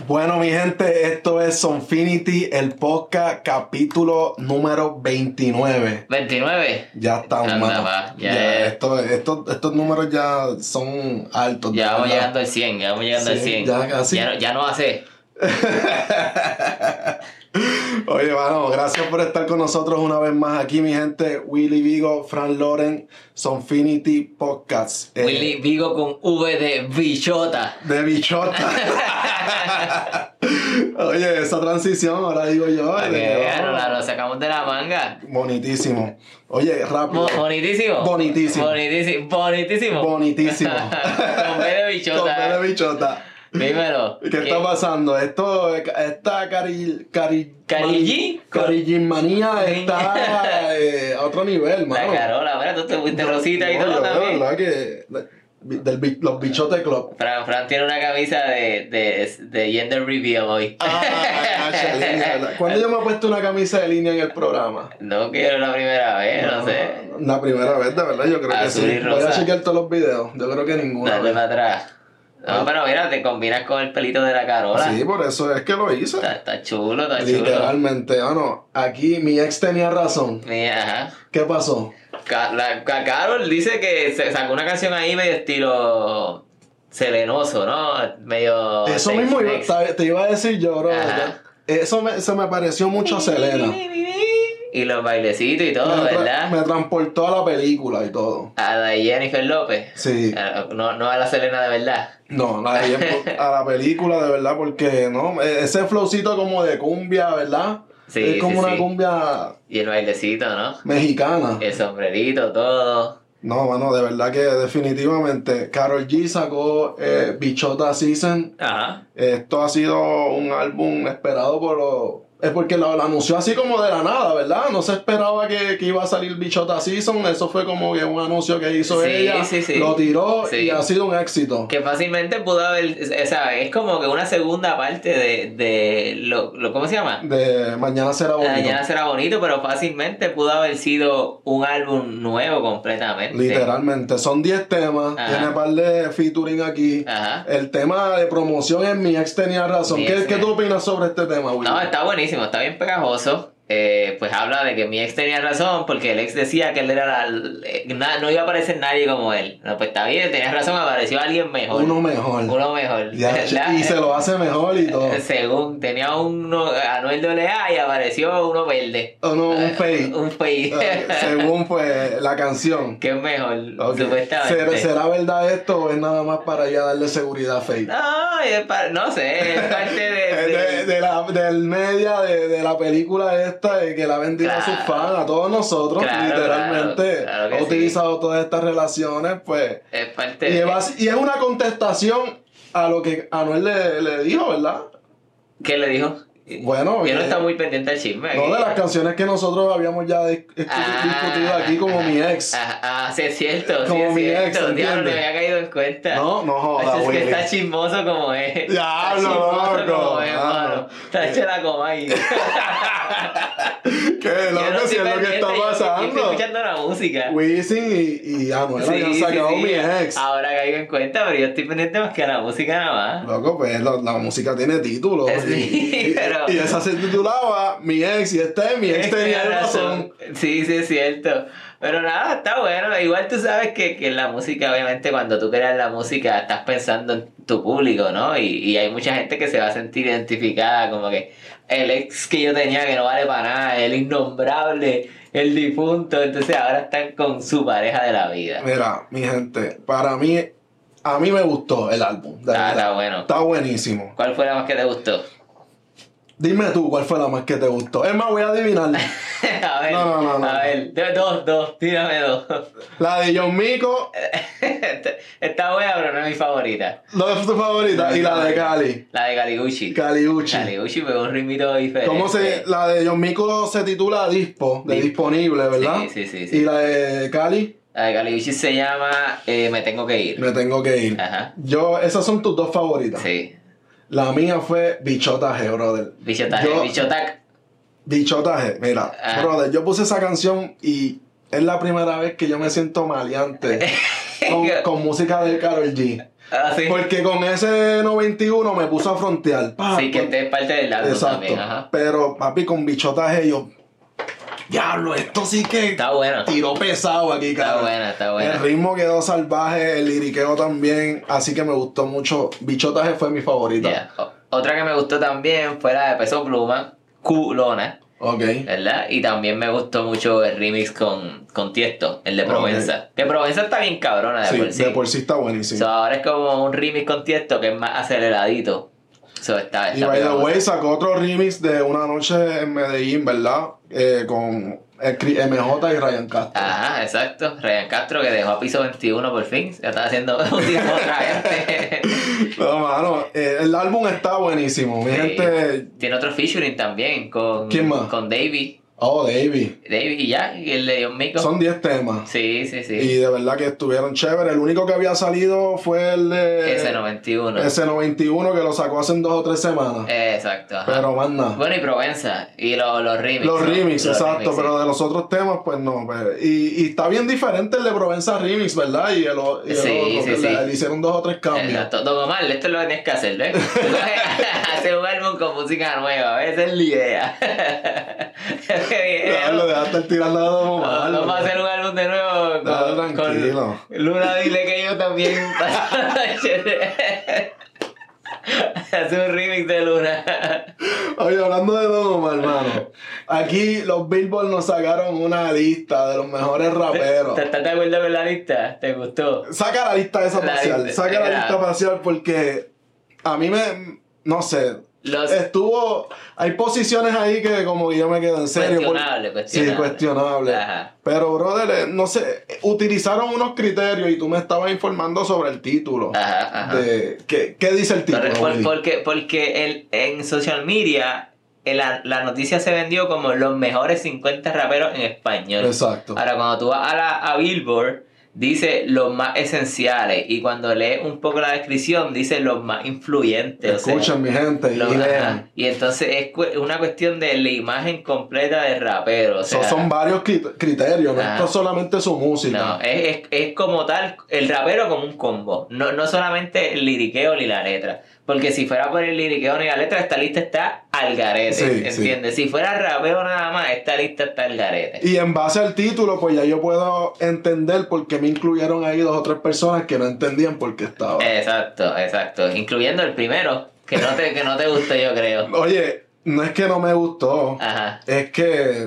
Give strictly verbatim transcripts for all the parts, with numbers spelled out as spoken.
Bueno, mi gente, esto es Sonfinity, el podcast, capítulo número veintinueve. ¿veintinueve? Ya estamos, Anda, mano. va, ya Ya, es. esto, esto, estos números ya son altos. Ya vamos ¿verdad? llegando al cien, ya vamos llegando Sí, al cien. ya casi. Ya, no- ya no hace. Oye, bueno, gracias por estar con nosotros una vez más aquí, mi gente. Willy Vigo, Fran Loren, Sonfinity Podcast. Eh, Willy Vigo con V de bichota. De bichota. Oye, esa transición, ahora digo yo. Para que de- vean, la lo sacamos de la manga. Bonitísimo. Oye, rápido. Mo- Bonitísimo. Bonitísimo. Bonitísimo. Bonitísimo. Bonitísimo. Con V de bichota. Con B de bichota. Dímelo. ¿Qué está pasando? Esto, esta cari, cari, ¿Carillí? manía está eh, a otro nivel, La mano. Carola, mira, tú te fuiste rosita y No, todo yo, también. La verdad que del, bi- los bichotes club. Fran, Fran tiene una camisa de, de, de gender reveal hoy. Ah, hacha, línea, ¿verdad? ¿Cuándo yo me he puesto una camisa de línea en el programa? No quiero la primera vez, no, sé. La primera vez, de verdad, yo creo que Azul y sí. Voy a rosa. chequear todos los videos. Yo creo que ninguna Dale vez. para atrás. No, pero mira, te combinas con el pelito de la Carola. Sí, por eso es que lo hice. Está, está chulo, está chulo. Literalmente, ah, no. Aquí mi ex tenía razón. Mira, ajá. ¿Qué pasó? Ca- la, Ca- Carol dice que se sacó una canción ahí medio estilo selenoso, ¿no? Medio. Eso sex- mismo iba- sex. te, te iba a decir yo, bro. Ajá. Eso me, se me pareció mucho a Selena. Y los bailecitos y todo, me, tra- ¿verdad? me transportó a la película y todo. A la de Jennifer López. Sí. A- No, no a la Selena de verdad. No, la de ella, a la película de verdad, porque no, ese flowcito como de cumbia, ¿verdad? Sí, es como sí, una sí. cumbia Y el bailecito, ¿no? mexicana. El sombrerito, todo. No, mano, de verdad que definitivamente Karol G sacó eh, Bichota Season. Ajá. Esto ha sido un álbum esperado por los... Es porque lo, lo anunció así como de la nada, ¿verdad? No se esperaba que, que iba a salir Bichota Season. Eso fue como que un anuncio que hizo Sí, ella. sí, sí. Lo tiró Sí. y ha sido un éxito. Que fácilmente pudo haber, o sea, es como que una segunda parte de, de lo, lo, ¿cómo se llama? De Mañana será bonito. Mañana será bonito, pero fácilmente pudo haber sido un álbum nuevo completamente. Literalmente. Son diez temas. Ajá. Tiene un par de featuring aquí. Ajá. El tema de promoción es Mi Ex tenía razón. Mi ¿Qué, Ex ¿Qué tú tenía- opinas sobre este tema, Will? No, está buenísimo, está bien pegajoso. Eh, pues habla de que mi ex tenía razón porque el ex decía que él era la, eh, na- no iba a aparecer nadie como él. No, pues está bien, tenías razón, apareció alguien mejor. Uno mejor. Uno mejor. Ya, ¿verdad? y se lo hace mejor y todo. Según tenía uno Anuel doble A y apareció uno verde. Uno, un fake. Un fake. Eh, según fue la canción. Que es mejor, Ok. supuestamente. ¿Será, ¿Será verdad esto o es nada más para ya darle seguridad a fake? No, es pa- no sé, es parte de. Eh, de- de, de la, del media de, de la película esta eh, que la ha vendido a sus Claro. fans, a todos nosotros, Claro, literalmente claro, claro que ha sí. utilizado todas estas relaciones, pues es parte y, de. es, y es una contestación a lo que Anuel le, le dijo, ¿verdad? ¿Qué le dijo? Bueno, Yo no eh, estaba muy pendiente del chisme. no de las canciones que nosotros habíamos ya dis- discu- Ah, discutido aquí como mi ex. Ah, ah, sí es cierto, sí Como es mi cierto. ex, Diablo, ¿entiendes? no me había caído en cuenta. No, no joda, Ay, es Willy. que está chismoso como es. Diablo, Está chismoso loco, como es, mano. mano. Está hecha la coma ahí. ¿Qué? Yo Loco, no si estoy es lo que pendiente, está yo- Yo estoy pasando. escuchando la música. Wisin y, y Anuel Sí, habían sí, sacado sí. mi ex. Ahora caigo en cuenta, pero yo estoy pendiente más que a la música nada más. Loco, pues la, la música tiene título. Sí, y, y- pero- y esa se titulaba Mi ex y este mi ex tenía razón. Sí, sí, es cierto. Pero nada, está bueno. Igual tú sabes que, que la música, obviamente, cuando tú creas la música, estás pensando en tu público, ¿no? Y, y hay mucha gente que se va a sentir identificada, como que el ex que yo tenía que no vale para nada, el innombrable, el difunto. Entonces ahora están con su pareja de la vida. Mira, mi gente, para mí, a mí me gustó el álbum. de Ah, verdad. está bueno. Está buenísimo. ¿Cuál fue la más que te gustó? Dime tú cuál fue la más que te gustó. Es más, voy a adivinar. A ver, No, no, no, no. a ver, de- dos, dos, tírame dos. La de John Mico, Está buena, pero no es mi favorita. no es tu favorita, y la de Cali. La de Caliguchi. Caliucci. Caliguchi pegó un ritmito diferente. ¿Cómo se, la de John Mico se titula Dispo, de Dispo. disponible, ¿verdad? Sí, sí, sí, sí. Y la de Cali, La de Caliguchi se llama eh, Me Tengo Que Ir. Me tengo que ir. Ajá. Yo, esas son tus dos favoritas. Sí. La mía fue Bichotaje, brother. Bichotaje, Yo- bichotac. Bichotaje, mira, Ah. brother, yo puse esa canción y es la primera vez que yo me siento maleante con, con música de Karol G. Ah, sí. Porque con ese noventa y uno me puso a frontear. Pa, Sí, que pa. este es parte del álbum Exacto. también, ajá. Pero, papi, con bichotaje yo... Diablo, esto sí que Está bueno. tiró pesado aquí, Está cara. buena, está buena. El ritmo quedó salvaje, el liriqueo también. Así que me gustó mucho. Bichotaje fue mi favorita. Yeah. O- Otra que me gustó también fue la de Peso Pluma, Culona, Ok. ¿verdad? Y también me gustó mucho el remix con, con Tiesto, el de Provenza. Que Provenza está bien cabrona de Sí, por sí. de por sí está buenísimo. So, ahora es como un remix con Tiesto que es más aceleradito. So, está, Y está by the pegado. way, sacó otro remix de Una Noche en Medellín, ¿verdad? Eh, con el Cri- M J y Ryan Castro. Ajá, exacto. Ryan Castro que dejó a piso veintiuno por fin. Se está haciendo un disco otra gente. No, mano, eh, el álbum está buenísimo. Mi Sí. gente. Tiene otro featuring también con, ¿Quién más? con Davey. Oh, David. Davey y ya, y el de Dios Mico. Son diez temas. Sí, sí, sí. Y de verdad que estuvieron chéveres. El único que había salido fue el de. Ese noventa y uno. Ese noventa y uno que lo sacó hace dos o tres semanas. Exacto. Ajá. Pero más nada. Bueno, y Provenza. Y lo- los remix. Los ¿no? remix, Los exacto, remix, pero sí. de los otros temas, pues no. Pues, y, y está bien diferente el de Provenza Remix, ¿verdad? Y el, o- y el Sí, otro, sí, que sí. le, le hicieron dos o tres cambios. Exacto. Don Omar, esto es lo que tienes que hacer, ¿ves? Hacer un álbum con música nueva, ¿ves? Esa es la idea. Ya, lo dejaste el tirando a Don Omar, No, no ¿no? va a hacer un álbum de nuevo Dale, con, tranquilo. con Luna, dile que yo también. Hace un remix de Luna. Oye, hablando de Don Omar, hermano. Aquí los Billboard nos sacaron una lista de los mejores raperos. ¿Estás de acuerdo con la lista? ¿Te gustó? Saca la lista esa La parcial. lista, Saca la claro. lista parcial porque a mí me. No sé. Los Estuvo. Hay posiciones ahí que como que yo me quedo en serio. por- cuestionable, cuestionable. Sí, cuestionable. Ajá. Pero, brother, eh, no sé. Utilizaron unos criterios y tú me estabas informando sobre el título. Ajá, ajá. De, ¿qué, ¿Qué dice el título? Por- por- Willy? porque porque el, en social media el- la, la noticia se vendió como los mejores cincuenta raperos en español. Exacto. Ahora, cuando tú vas a, la, a Billboard, dice los más esenciales. Y cuando lees un poco la descripción, dice los más influyentes. o sea, Escuchen, mi gente, los- y ajá. lean. Y entonces es cu- una cuestión de la imagen completa del rapero. O sea, So- son varios cri- criterios, no Ajá. esto es solamente su música. no, es, es, es como tal, el rapero como un combo. No, no solamente el liriqueo ni la letra. Porque si fuera por el liriqueo ni la letra, esta lista está al garete. Sí, ¿Entiendes? Si fuera rapeo nada más, esta lista está al garete. Y en base al título, pues ya yo puedo entender por qué me incluyeron ahí dos o tres personas que no entendían por qué estaba. Exacto, exacto. Incluyendo el primero, que no te, que no te gustó, yo creo. Oye, no es que no me gustó, Ajá. es que,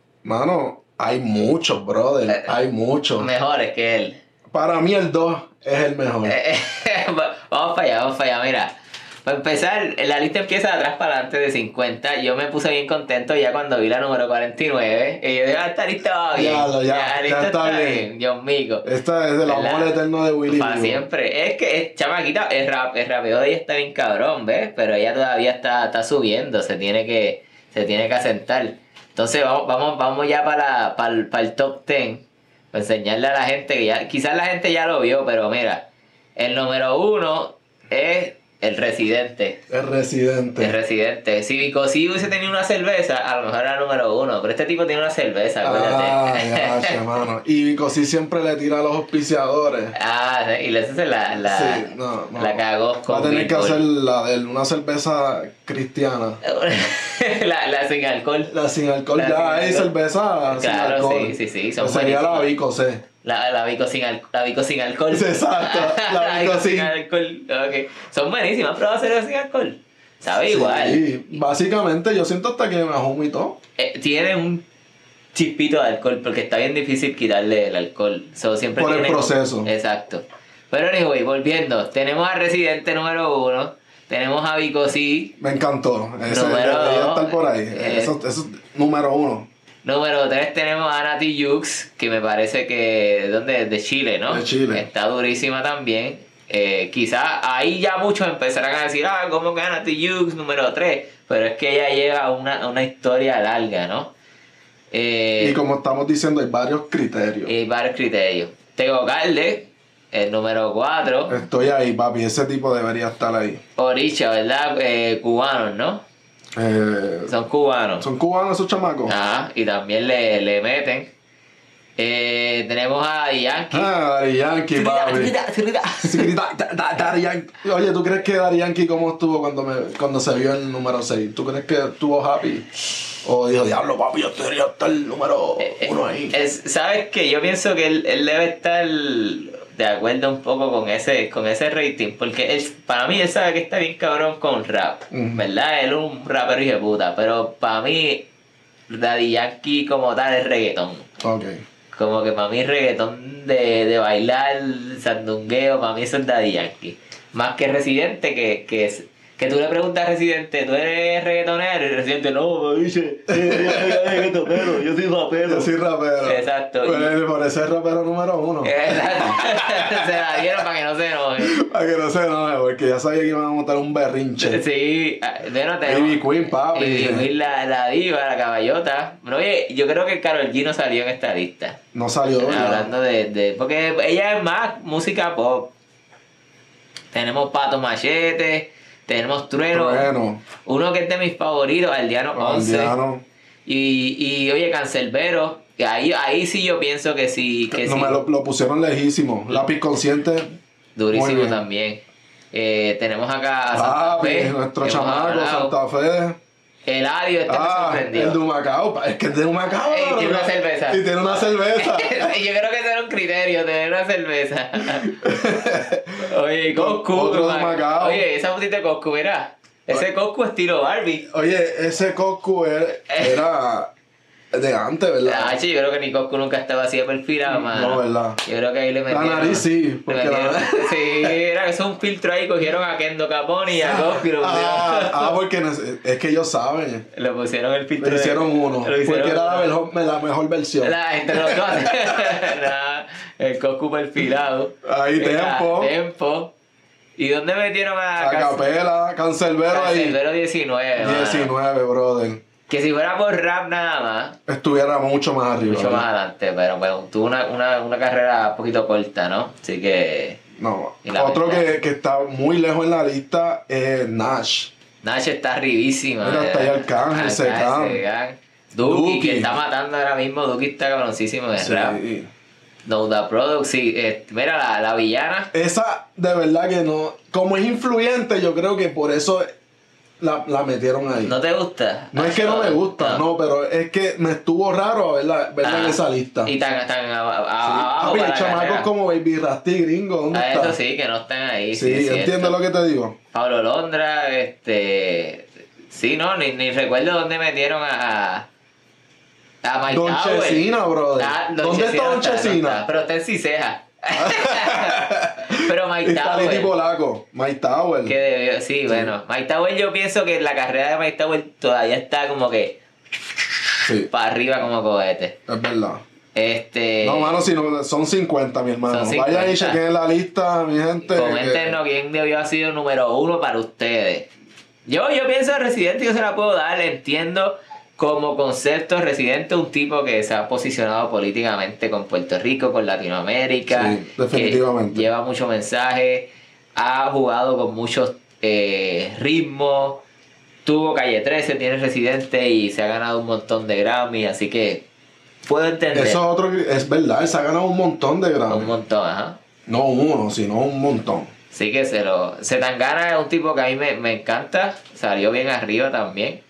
mano, hay muchos, brother, Eh, hay muchos. Mejores que él. Para mí el dos es el mejor. Eh, vamos para allá, vamos para allá, mira. Para empezar, la lista empieza de atrás para adelante de cincuenta. Yo me puse bien contento ya cuando vi la número cuarenta y nueve. Y yo dije, ah, esta lista va bien. Ya, ya, la ya lista está está bien. bien. Dios mío. Esta es el amor ¿Verdad? eterno de Willy. Para Vivo. siempre. Es que, es, chamaquita, el, rap, el rapeo de ella está bien cabrón, ¿ves? Pero ella todavía está, está subiendo, se tiene que, se tiene que asentar. Entonces vamos, vamos, vamos ya para, para, el, para el top ten. Para enseñarle a la gente que ya, quizás la gente ya lo vio, pero mira, el número uno es el Residente. El residente. El Residente. Si Vico sí hubiese tenido una cerveza, a lo mejor era el número uno. Pero este tipo tiene una cerveza, acuérdate. Ah, ya, che, mano. Y Vico sí siempre le tira a los auspiciadores. Ah, sí, y le hace la, la, Sí, no, no. la cagó Va con a tener que Pitbull. hacer la de una cerveza cristiana. la, la sin alcohol. La sin alcohol, La ya sin hay alcohol. cerveza sin Claro, alcohol. sí, sí, sí, son Que sería la buenísimas. Vico C. La, la Vico sin, al, la Vico sin alcohol. Exacto, la Vico sin- alcohol. Okay. Son buenísimas, pero cerveza sin alcohol. Sabe Sí, igual. básicamente yo siento hasta que me ajumo y todo. Eh, tiene un chispito de alcohol porque está bien difícil quitarle el alcohol. So, siempre Por el tiene- proceso. Exacto. Pero anyway, volviendo. Tenemos a Residente número uno. Tenemos a Vico sí. Me encantó. Ese Número debería dos, estar por ahí. eh, eso, eso es número uno. Número tres tenemos a Nati Jux, que me parece que ¿dónde? De Chile, ¿no? De Chile. Está durísima también. Eh, quizás ahí ya muchos empezarán a decir, ah, ¿cómo que Nati Jux número tres? Pero es que ella lleva una, una historia larga, ¿no? Eh, Y como estamos diciendo, hay varios criterios. y varios criterios. Tego Calde, el número cuatro. Estoy ahí, papi. Ese tipo debería estar ahí. Oricha, ¿verdad? Eh, cubanos, ¿no? Eh, Son cubanos. ¿Son cubanos esos chamacos? Ajá, y también le, le meten. Eh, tenemos a Daddy Yankee. Ah, Daddy Yankee, papi. Sí, da- da- da- Daddy Yankee. Oye, ¿tú crees que Daddy Yankee cómo estuvo cuando, me, cuando se vio el número seis? ¿Tú crees que estuvo happy? O dijo, diablo, papi, yo quería estar el número uno ahí. Es, ¿Sabes qué? Yo pienso que él, él debe estar de acuerdo un poco con ese, con ese rating, porque él, para mí él sabe que está bien cabrón con rap, Ujú. ¿verdad? Él es un rapero hijo de puta, pero para mí Daddy Yankee como tal es reggaetón. Ok. Como que para mí reggaetón de, de bailar, sandungueo, para mí eso es Daddy Yankee. Más que Residente, que, que, es- que tú le preguntas a Residente, ¿tú eres reggaetonero? Y Residente, no, me dice, eh, yo soy reggaetonero, yo soy rapero. Yo soy rapero. Exacto. Pues Y- él por ese es rapero número uno. Exacto. Se la dieron para que no se enoje. Para que no se enoje, porque ya sabía que iban a montar un berrinche. Sí, ah, bueno, Baby tenemos... Queen, papi. Baby Queen, la, la diva, la caballota. Pero oye, yo creo que Karol G no salió en esta lista. No salió, ¿verdad? Hablando de, de... Porque ella es más música pop. Tenemos Pato Machete, tenemos Trueno. Bueno, Uno que es de mis favoritos, Aldeano once. Aldeano. Y, y oye, Cancerbero. Que ahí, ahí sí yo pienso que sí. Que No sí. me lo, lo pusieron lejísimo. Lápiz consciente. Muy Durísimo bien. también. Eh, tenemos acá a Santa Papi, Fe. nuestro que hemos chamaco, hablado. Santa Fe. Eladio, este me Ah, sorprendió. el de Humacao. pa- Es que es de Humacao. Ey, tiene bro. una cerveza. Y tiene una cerveza. Yo creo que ese era un criterio, tener una cerveza. Oye, y Coscu. Otro de man. Macao. Oye, esa fotita de Coscu, mira. Ese Coscu estilo Barbie. Oye, ese Coscu era, era de antes, ¿verdad? Ah, che, yo creo que ni Coscu nunca estaba así de perfilado, mano. No, ¿verdad? Yo creo que ahí le La metieron. nariz sí, le porque metieron- la- Sí, era eso un filtro ahí, cogieron a Kendo Capone y a Coscu y lo pusieron. Ah, ah, porque no es, es que ellos saben. Le pusieron el filtro. Le de- hicieron uno. lo hicieron Porque era la uno. mejor, la mejor versión. La, entre los dos. Nah, el Coscu perfilado. Ahí, Mira, Tempo. Tempo. ¿Y dónde metieron a A capela, Cancerbero ahí. Cancerbero diecinueve, mano. diecinueve, brother. Que si fuera por rap nada más, Estuviera mucho más arriba. mucho más ¿verdad? adelante, pero bueno, tuvo una, una, una carrera un poquito corta, ¿no? Así que No. Y la Otro verdad. que, que está muy lejos en la lista es Nash. Nash está arribísima. Mira, está ahí Arcángel, Secán. Secán. Duki, Duki. que está matando ahora mismo. Duki está cabroncísimo en Sí. rap. No Da Product, sí. eh, mira, la, la villana. Esa, de verdad que no. Como es influyente, yo creo que por eso la, la metieron ahí. ¿No te gusta? No es que no me gusta, no, pero es que me estuvo raro verla, verla en Ah, esa lista. Y tan, tan a- a- Sí. abajo. Papi, para la chamacos carrera. como Baby Rasty Gringo, ¿dónde Ah, está? eso sí, que no están ahí. Sí, sí, es cierto. entiendo lo que te digo. Pablo Londra, este. Sí, no, ni, ni recuerdo dónde metieron a. A Mike Don Tower. Chesina, brother. Ah, Don ¿Dónde está Chesina Don no no Chesina? está, pero está en Ciseja. Pero Mike Está Tower. Liti Polaco, Mike Tower. Que debió, sí, bueno. Mike Tower, yo pienso que la carrera de Mike Tower todavía está como que Sí, para arriba como cohete. es verdad. Este. No, mano, si no, son cincuenta, mi hermano. Son cincuenta. Vayan y chequen la lista, mi gente. Coméntenos quién debió haber sido el número uno para ustedes. Yo, yo pienso en Residente, yo se la puedo dar, entiendo como concepto Residente, un tipo que se ha posicionado políticamente con Puerto Rico, con Latinoamérica. Sí, definitivamente. Que lleva mucho mensaje, ha jugado con muchos eh, ritmos, tuvo Calle trece, tiene Residente y se ha ganado un montón de Grammy, así que puedo entender. Eso es otro, es verdad, él se ha ganado un montón de Un Grammy. montón, ajá. No uno, sino un montón. Sí que se lo... Zetangana es un tipo que a mí me, me encanta. Salió bien arriba también.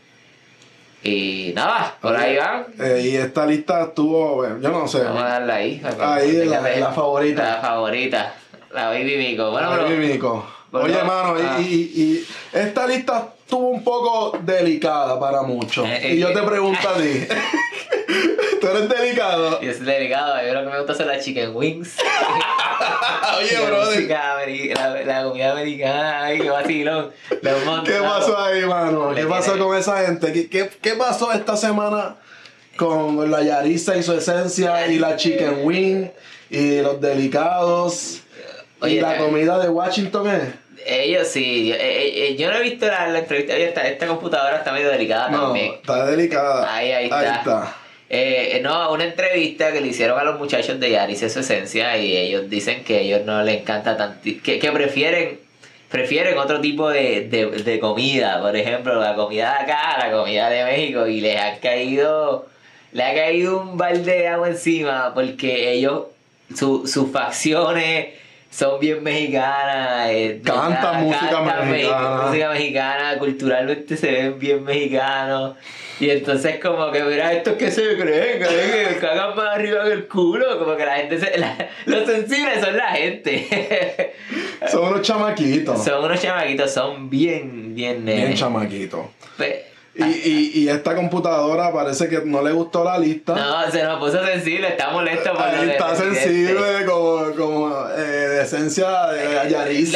Y nada, por ahí van. Eh, y esta lista estuvo, bueno, yo no sé. Vamos a darle ahí. para que Ahí, tenga la- de- la favorita. La favorita. La Baby Mico. Bueno, Ay, pero... Mico. Bueno, Oye, mano, y- ah. y, y, y esta lista estuvo un poco delicada para muchos. Eh, y yo eh, te pregunto a ti, ¿tú eres delicado? Yo soy delicado. A mí lo que me gusta son las chicken wings. Oye, la brother, música ameri- la, la comida americana. Ay, qué vacilón. Lo hemos ¿qué montado. pasó ahí, mano? Le ¿Qué pasó tiene- con esa gente? ¿Qué, qué, qué pasó esta semana con la Yarisa y su esencia y la chicken wing y los delicados Oye, y la eh. comida de Washington es? Ellos sí. Yo, eh, eh, yo no he visto la, la entrevista. Oye, esta, esta computadora está medio delicada No, también. está delicada. Ahí, ahí está. Ahí está. Eh, no, una entrevista que le hicieron a los muchachos de Yaris es su esencia y ellos dicen que a ellos no les encanta tanto, que, que prefieren prefieren otro tipo de, de, de comida, por ejemplo, la comida de acá, la comida de México, y les han caído le ha caído un balde de agua encima porque ellos, su, sus facciones son bien mexicanas. Eh, Cantan música cantan mexicana. Música mexicana, culturalmente se ven bien mexicanos. Y entonces como que mira estos que se creen, que cagan más arriba que el culo, como que la gente se, la, los sensibles son la gente. Son unos chamaquitos. Son unos chamaquitos, son bien, bien nenes. Bien chamaquitos. Pe- Y, y, y esta computadora parece que no le gustó la lista. No, se nos puso sensible, está molesto por lo Ahí de está Residente. sensible como, como eh, de esencia de Yarisa.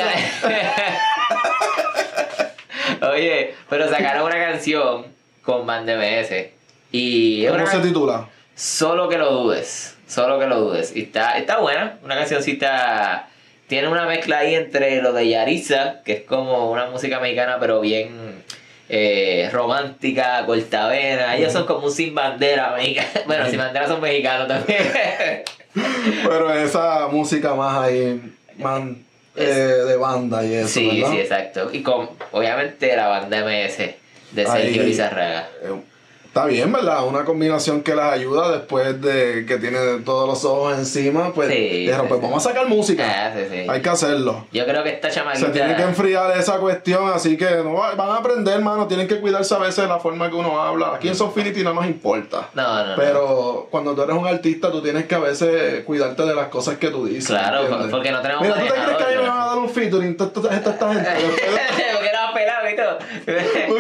Oye, pero sacaron una canción con Band M S. Y es ¿Cómo una se can- titula? Solo que lo dudes. Solo que lo dudes. Y está, está buena. Una cancioncita. Tiene una mezcla ahí entre lo de Yarisa, que es como una música mexicana, pero bien eh, romántica, cortavena. Ellos son como un sin bandera mexicano. Bueno, sin bandera son mexicanos también. Pero esa música más ahí, más eh, de banda y eso, Sí, ¿verdad? sí, exacto. Y con, obviamente, la banda M S de Sergio Ahí, Lizarraga. eh, Está bien, ¿verdad? Una combinación que les ayuda después de que tiene todos los ojos encima, pues Sí, dijeron, sí, pues sí. vamos a sacar música. Ah, sí, sí. Hay que hacerlo. Yo creo que esta chamaquita... Se tiene que enfriar esa cuestión, así que no va- van a aprender, hermano. Tienen que cuidarse a veces de la forma que uno habla. Aquí en Sofinity no nos importa. No, no, no. Pero cuando tú eres un artista, tú tienes que a veces cuidarte de las cosas que tú dices. Claro, ¿entiendes? porque no tenemos Mira, ¿tú te crees que a mí me manejador, van a dar un featuring? Esta, esta, esta, esta gente. Porque era pelado y todo.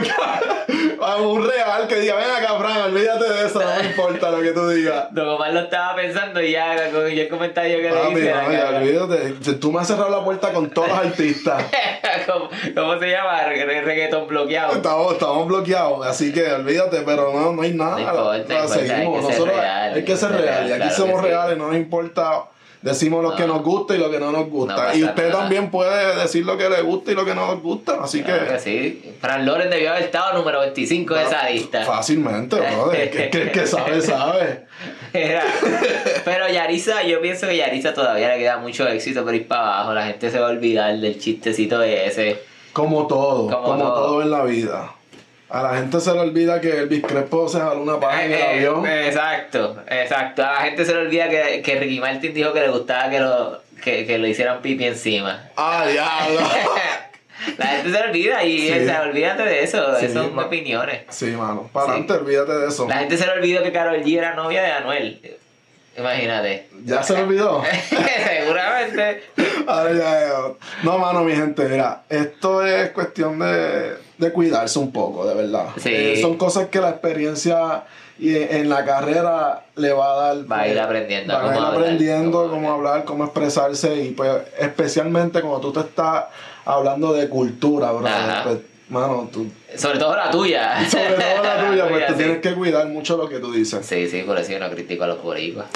A un real que diga, ven acá, Fran, olvídate de eso, no me importa lo que tú digas. Don Omar lo estaba pensando y ya con el comentario que Papi, le hice. no, la ya, caga. olvídate. Si tú me has cerrado la puerta con todos los artistas. ¿Cómo, ¿Cómo se llama? Re- Reggaetón bloqueado. Estamos, estamos bloqueados, así que olvídate, pero no, no hay nada. No importa, no importa, seguimos. hay que ser Nosotros real, hay que ser real, y aquí claro somos que sí. reales, no nos importa. Decimos lo No. que nos gusta y lo que no nos gusta. No pasa y usted nada. también puede decir lo que le gusta y lo que no nos gusta. Así Claro que, que sí. Fran Loren debió haber estado número veinticinco de esa lista. fácilmente, brother. que, que el que sabe, sabe. Era. Pero Yarisa, yo pienso que Yarisa todavía le queda mucho éxito por ir para abajo. La gente se va a olvidar del chistecito de ese. Como todo, Como como, todo. todo. en la vida. A la gente se le olvida que Elvis Crespo se jaló una paja en el Eh, avión. eh, Exacto, exacto. A la gente se le olvida que, que Ricky Martin dijo que le gustaba que lo, que, que le hicieran pipi encima. ¡Ah, diablo! La gente se le olvida y Sí. o sea, olvídate de eso. Sí, Eso son ma- opiniones. Sí, mano. Para Sí. adelante, olvídate de eso. La gente se le olvidó que Karol G era novia de Anuel. Imagínate. ¿Ya se le olvidó? Seguramente. Ahora ya, ya. No, mano, mi gente, mira, esto es cuestión de, de cuidarse un poco, de verdad. Sí. Eh, son cosas que la experiencia y en la carrera le va a dar. Va a ir pues, aprendiendo va a cómo ir hablar, aprendiendo cómo cómo hablar, cómo expresarse y pues especialmente cuando tú te estás hablando de cultura, bro. Ajá. Pues, mano, tú, Sobre todo la tuya. sobre todo la tuya, pues tú sí. tienes que cuidar mucho lo que tú dices. Sí, sí, por eso yo no critico a los boricuas.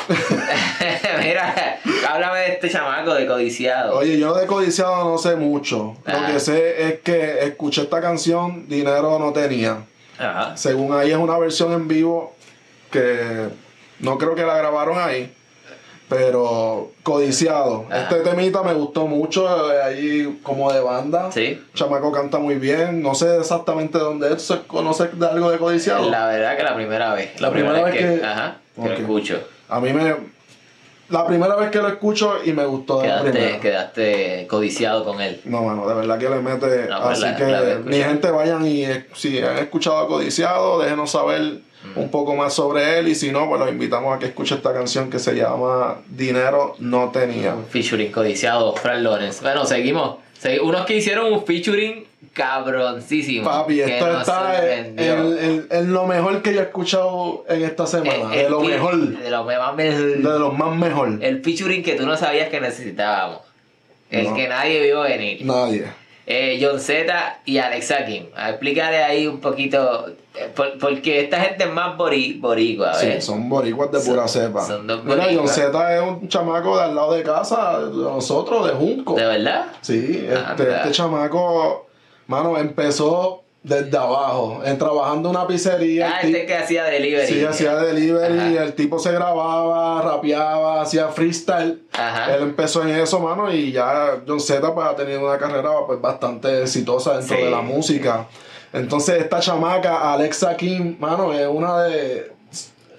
Mira, háblame de este chamaco de codiciado. Oye, yo de codiciado no sé mucho. Ah. Lo que sé es que escuché esta canción, dinero no tenía. Ajá. Según ahí es una versión en vivo que no creo que la grabaron ahí, pero codiciado. Ajá. Este temita me gustó mucho, eh, ahí como de banda. Sí. Chamaco canta muy bien, no sé exactamente dónde es, ¿conoces de algo de codiciado? La verdad que la primera vez. La primera vez que- Ajá, que Ok. lo escucho. A mí me... La primera vez que lo escucho y me gustó de la Quedaste, primera. quedaste codiciado con él. No, mano, de verdad que le mete. No, pues así la- que la voy a escuchar. mi gente vayan y eh, si han escuchado a Codiciado, déjenos saber un poco más sobre él. Y si no, pues los invitamos a que escuche esta canción que se llama Dinero no tenía. Un featuring codiciado, Fran Lawrence. Bueno, seguimos. Segui- Unos que hicieron un featuring cabroncísimo. Papi, que esto nos está en, sorprendió. en- en- en lo mejor que yo he escuchado en esta semana. Eh, de lo el- mejor. De lo más mejor. De los más mejor. El featuring que tú no sabías que necesitábamos. El No. que nadie vio venir. Nadie. Eh, John Z y Alexa Kim. Explícale ahí un poquito. eh, por- porque esta gente es más bori, boricua, Sí, ¿ves? son boricuas de Son- pura cepa. son dos Mira, John boricuas. Z es un chamaco de al lado de casa de nosotros, de Junco. ¿De verdad? Sí, Ah, este, mira. este chamaco, mano, empezó desde abajo, en trabajando en una pizzería. Ah, el este ti- que hacía delivery. Sí, hacía delivery, Ajá. el tipo se grababa, rapeaba, hacía freestyle. Ajá. Él empezó en eso, mano, y ya John Z pues, ha tenido una carrera pues, bastante exitosa dentro Sí. de la música. Entonces esta chamaca, Alexa Kim, mano, es una de...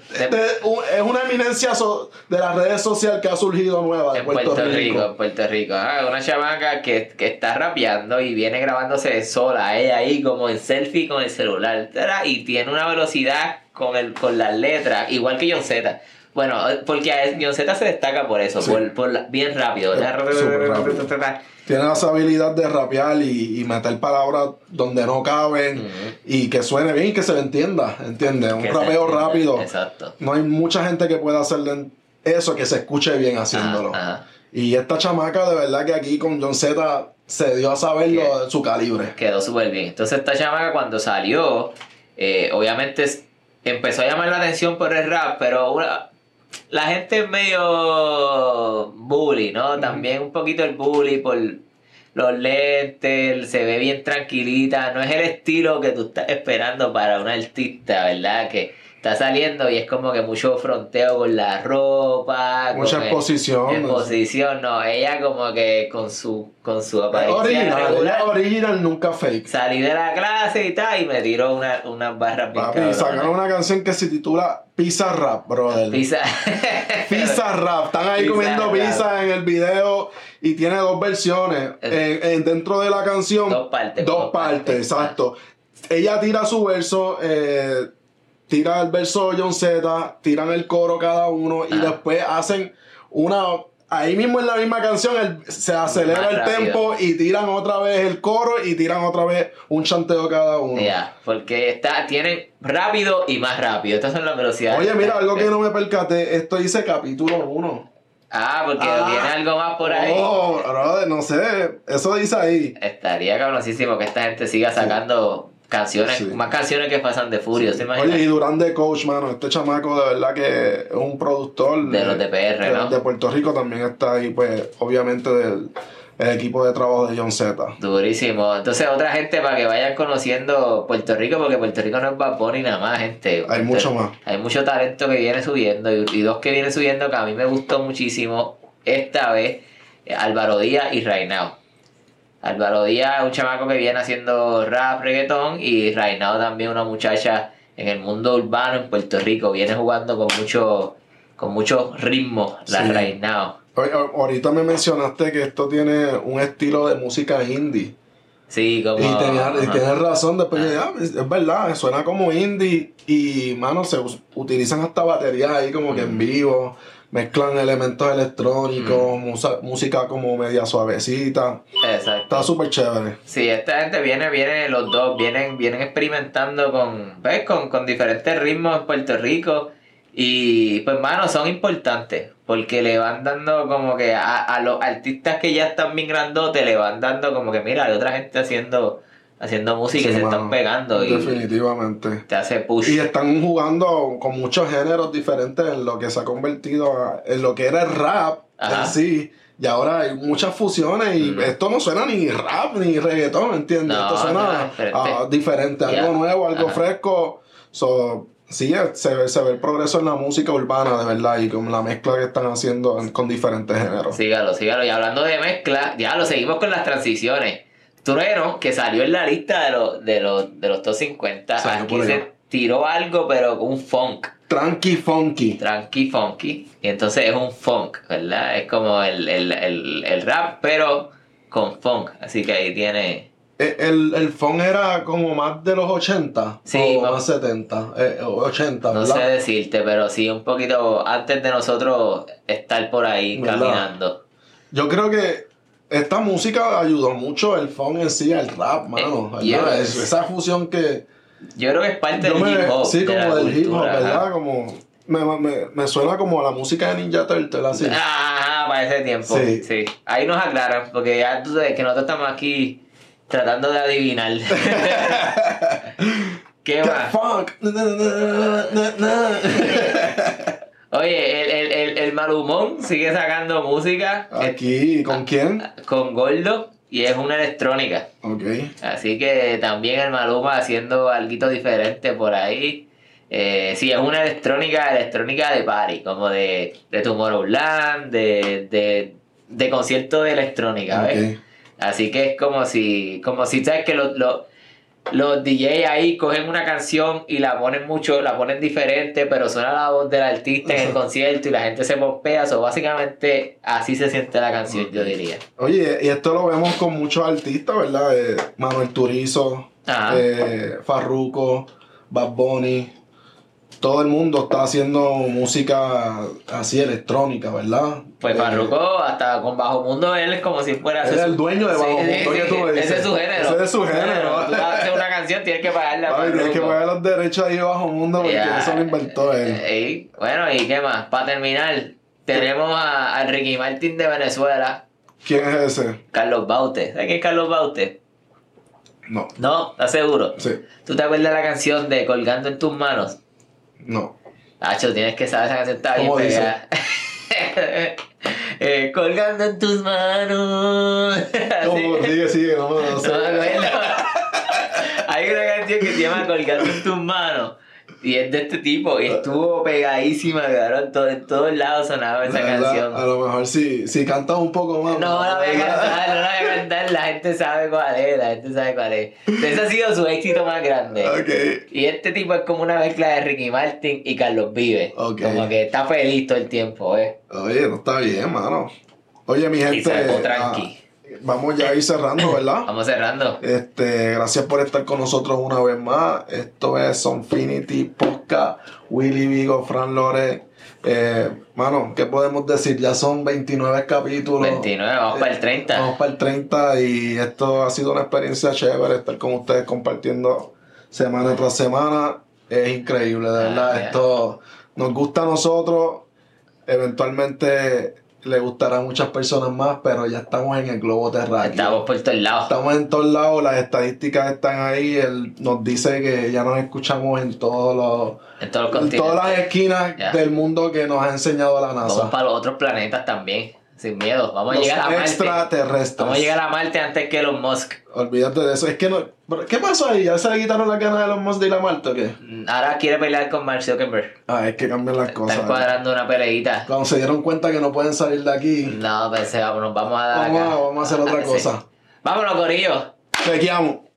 de, de, es una eminencia so, de las redes sociales que ha surgido nueva de en Puerto, Puerto Rico. Rico. En Puerto Rico. Ah, una chamaca que, que está rapeando y viene grabándose sola, ella ahí como en selfie con el celular, ¿verdad? Y tiene una velocidad con, el, con las letras, igual que John Z. Bueno, porque John Z se destaca por eso, sí. por, por la, bien rápido. rápido. Tiene esa habilidad de rapear y, y meter palabras donde no caben, uh-huh. y que suene bien y que se le entienda, ¿entiendes? Un rapeo rápido. Exacto. No hay mucha gente que pueda hacerle eso, que se escuche bien haciéndolo. Uh-huh. Y esta chamaca, de verdad que aquí con John Z se dio a saber lo de su calibre. Quedó súper bien. Entonces esta chamaca cuando salió, eh, obviamente empezó a llamar la atención por el rap, pero una... La gente es medio bully, ¿no? Uh-huh. También un poquito el bully por los lentes, se ve bien tranquilita. No es el estilo que tú estás esperando para una artista, ¿verdad? Que está saliendo y es como que mucho fronteo con la ropa. Mucha exposición. Exposición, no. Ella como que con su, con su apariencia original, regular. Original, nunca fake. Salí de la clase y tal y me tiró unas una barras bien cabronas. Sacaron una canción que se titula Pizza Rap, brother. Pizza. Pizza Rap. Están ahí pizza comiendo rap. Pizza en el video y tiene dos versiones. En, en, dentro de la canción. Dos partes. Dos, dos partes, partes, exacto. Ella tira su verso, eh, tira el verso John Z, tiran el coro cada uno, ah. y después hacen una... Ahí mismo en la misma canción el, se acelera Más el rápido. tempo y tiran otra vez el coro y tiran otra vez un chanteo cada uno. Ya, yeah, porque está, tienen rápido y más rápido. Estas son las velocidades. Oye, mira, algo que no me percaté, esto dice capítulo uno. Ah, porque ah, viene algo más por ahí. Oh, brother, no sé, eso dice ahí. Estaría cabroncísimo que esta gente siga sacando... Sí. Canciones, sí. Más canciones que pasan de Furio, ¿se imagina? Oye, y Durán de Coach, mano, este chamaco de verdad que es un productor de, de los de P R, de, ¿no? De Puerto Rico también está ahí, pues, obviamente del el equipo de trabajo de John Z. Durísimo. Entonces, otra gente para que vayan conociendo Puerto Rico, porque Puerto Rico no es Bad Bunny nada más, gente. Hay mucho más. Hay mucho talento que viene subiendo, y, y dos que vienen subiendo que a mí me gustó muchísimo esta vez, Álvaro Díaz y Reinao. Álvaro Díaz es un chamaco que viene haciendo rap, reggaetón, y Reinao también una muchacha en el mundo urbano en Puerto Rico. Viene jugando con mucho, con mucho ritmo, la sí. Reinao. Ahorita me mencionaste que esto tiene un estilo de música indie. Sí, como... Y tenías, y tienes razón, después de, ah, es, es verdad, suena como indie y, mano, se utilizan hasta baterías ahí como mm. que en vivo. Mezclan elementos electrónicos, mm. musa, música como media suavecita. Exacto. Está súper chévere. Sí, esta gente viene, viene los dos, vienen, vienen experimentando con, ¿ves? Con, con diferentes ritmos en Puerto Rico. Y pues, mano, son importantes. Porque le van dando como que a, a los artistas que ya están bien grandotes, le van dando como que, mira, hay otra gente haciendo... haciendo música, sí, y se mano, están pegando. Definitivamente. Y te hace push. Y están jugando con muchos géneros diferentes en lo que se ha convertido a, en lo que era el rap. Ajá. En sí. Y ahora hay muchas fusiones y mm. esto no suena ni rap ni reggaetón, ¿entiendes? No, esto suena no, diferente, uh, diferente yeah. algo nuevo, algo Ajá. fresco. So, sí, se ve, se ve el progreso en la música urbana, de verdad, y con la mezcla que están haciendo con diferentes géneros. Sígalo, sígalo. Y hablando de mezcla, ya lo seguimos con las transiciones. Trueno, que salió en la lista de los de los de los top cincuenta, salió aquí se tiró algo, pero con un funk. Tranqui funky. Tranqui funky. Y entonces es un funk, ¿verdad? Es como el, el, el, el rap, pero con funk. Así que ahí tiene... El, el, el funk era como más de los ochenta, sí, o más setenta, eh, ochenta, ¿verdad? No sé decirte, pero sí un poquito antes de nosotros estar por ahí, ¿verdad? Caminando. Yo creo que esta música ayudó mucho el funk en sí, el rap, mano. Eh, yeah. es, esa fusión que... Yo creo que es parte del hip hop. Sí, de como del cultura, hip hop, ¿verdad? Ajá. Como... Me, me, me suena como a la música de Ninja Turtle, así. Ajá, para ese tiempo. Sí. sí. Ahí nos aclaran, porque ya tú sabes que nosotros estamos aquí tratando de adivinar. ¿Qué más? Funk. Oye, el, el, el, el Malumón sigue sacando música. Aquí, ¿con quién? Con Gordo, y es una electrónica. Ok. Así que también el Maluma haciendo algo diferente por ahí. Eh, sí, es una electrónica, electrónica de party, como de, de Tomorrowland, de, de, de concierto de electrónica, ¿ves? Okay. Así que es como si, como si sabes que lo, lo, los D J ahí cogen una canción y la ponen mucho, la ponen diferente, pero suena la voz del artista en el concierto y la gente se pompea. So, básicamente así se siente la canción, yo diría. Oye, y esto lo vemos con muchos artistas, ¿verdad? Eh, Manuel Turizo, eh, Farruko, Bad Bunny. Todo el mundo está haciendo música así electrónica, ¿verdad? Pues Farruko, eh, hasta con Bajo Mundo, él es como si fuera... Él es el dueño de Bajo sí, Mundo, sí, que tú me dices. Ese es su género. Ese es su género. Tú haces una canción, tienes que pagarle a Farruko. Tienes que pagar los derechos ahí de Bajo Mundo porque yeah. eso lo inventó él. Y, bueno, ¿y qué más? Para terminar, tenemos a, a Ricky Martin de Venezuela. ¿Quién es ese? Carlos Baute. ¿Sabes quién es Carlos Baute? No. ¿No? ¿Estás seguro? Sí. ¿Tú te acuerdas de la canción de Colgando en tus manos? No. Nacho, tienes que saber, esa canción está bien pegada. eh, colgando en tus manos. ¿Cómo? Sigue, sigue, no, no, no sé. No me acuerdo. Hay una canción que se llama Colgando en tus manos. Y es de este tipo. Y estuvo pegadísima, cabrón. En, todo, en todos lados sonaba esa verdad, canción. A lo mejor si, si cantas un poco más. No, no la voy a cantar, no la voy a cantar. La gente sabe cuál es, la gente sabe cuál es. Ese ha sido su éxito más grande. Okay. Y este tipo es como una mezcla de Ricky Martin y Carlos Vives. Okay. Como que está feliz todo el tiempo, ¿eh? Oye, no está bien, mano. Oye, mi gente. Y salgo tranqui. Ah, vamos ya a ir cerrando, ¿verdad? Vamos cerrando. Este, gracias por estar con nosotros una vez más. Esto es Sonfinity Podcast. Willy Vigo, Fran Lore. Eh, mano, ¿qué podemos decir? Ya son veintinueve capítulos. veintinueve, vamos eh, para el treinta. Vamos para el treinta y esto ha sido una experiencia chévere estar con ustedes compartiendo semana tras semana. Es increíble, de verdad. Ah, esto nos gusta a nosotros. Eventualmente le gustará a muchas personas más, pero ya estamos en el globo terráqueo. Estamos por todos lados. Estamos en todos lados, las estadísticas están ahí. Él nos dice que ya nos escuchamos en todos los, en, todos los en todas las esquinas ya. del mundo que nos ha enseñado la NASA. Vamos para los otros planetas también, sin miedo. Vamos los a llegar a Marte. Extraterrestres. Vamos a llegar a Marte antes que Elon Musk. Olvídate de eso. Es que no. ¿Qué pasó ahí? ¿Ya se le quitaron las ganas de Elon Musk de ir a Marte o qué? Ahora quiere pelear con Mark Zuckerberg. Ah, es que cambian las cosas. Están cuadrando una peleita. Cuando se dieron cuenta que no pueden salir de aquí. No, pensé, vamos, nos vamos a dar vamos, acá. Vamos a hacer otra cosa. Vámonos, corillo. Chequeamos.